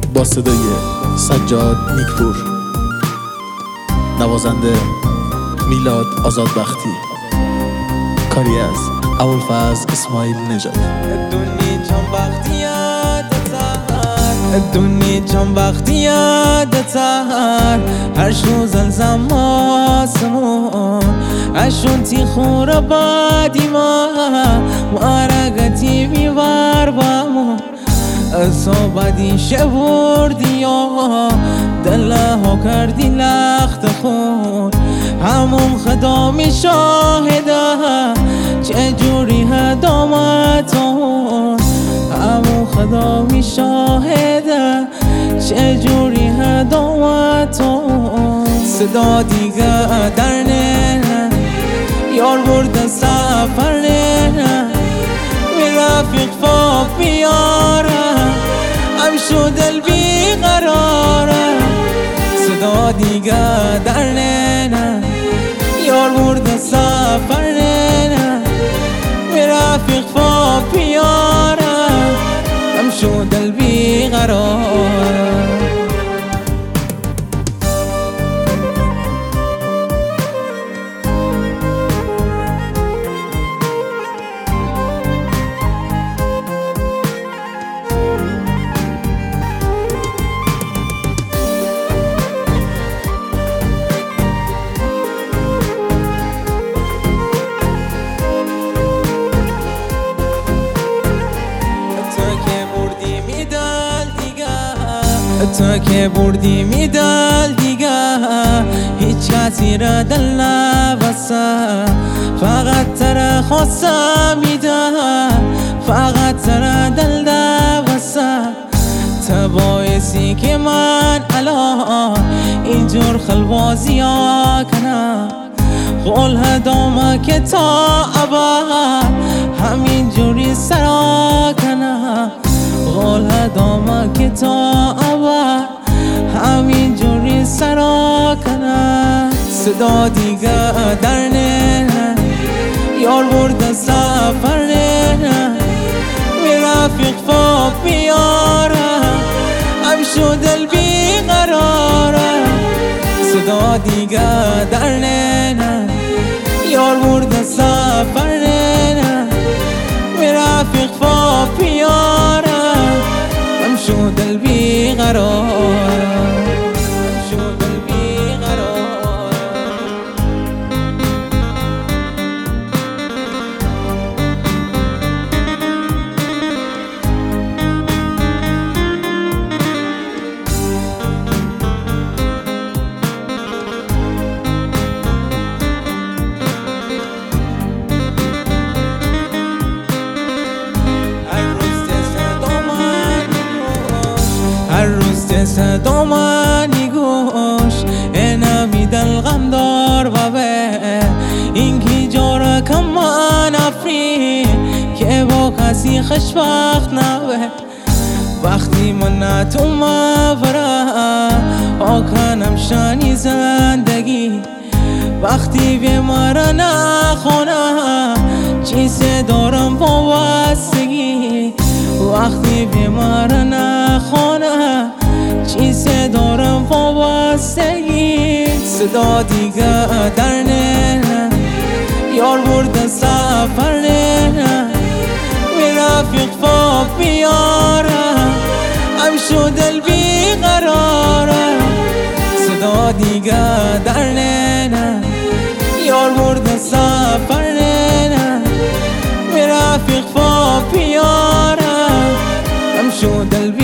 با صدای سجاد نیکپور، نوازنده میلاد آزادبختی، کاری از ابوالفضل اسماعیل نژاد. الدنيا كم بختيادتر هر شو زلزم آسمون اشونتی خور بادی ما وارگتی بیوار بامون صوبادی شبوردی یا دلهو کردی لخت خون همون خدامی شاهده چه جوری هدامتون همون خدامی شاهده چه جوری هدامتون صدا دیگه در نه یار برده سفر نه می رفیق فاق بیاره همشو دل بیقراره صدا دیگه در نه یار برده سفر نه می رفیق فاق بیاره همشو دل بیقراره تو که بردی میدل دیگه هیچ کسی را دل نبسته فقط تره خواسته میده فقط تره دل نبسته تو باعثی که من الان اینجور خلوازی ها کنم قول هدامه که تا ابد همین جوری سرا کنم قول هدامه که تا ابد همین جوری سرا کنه صدا دیگه در نه یار برده سفر نه می رفیق فاق بیاره همشو دل بیقراره صدا دیگه در نه یار برده سفر نه می رفیق فاق بیاره همشو دل بیقراره همشو دل بیقراره هر روز صدا منی گوش اینمی دل غم دار و به اینکی جارا کم من افری که با کسی خوشبخت نبه وقتی من نتو مورم آکنم شانی زندگی وقتی بیمار نخونم چیزی دارم وابستگی وقتی بیمار نخونم چیزی دارم وابستگی صدا دیگه در نه یار برده سفر نه می رفیق فاق بیاره همشو دل بیقراره صدا دیگه در نه یار برده سفر نه می رفیق فاق بیاره همشو دل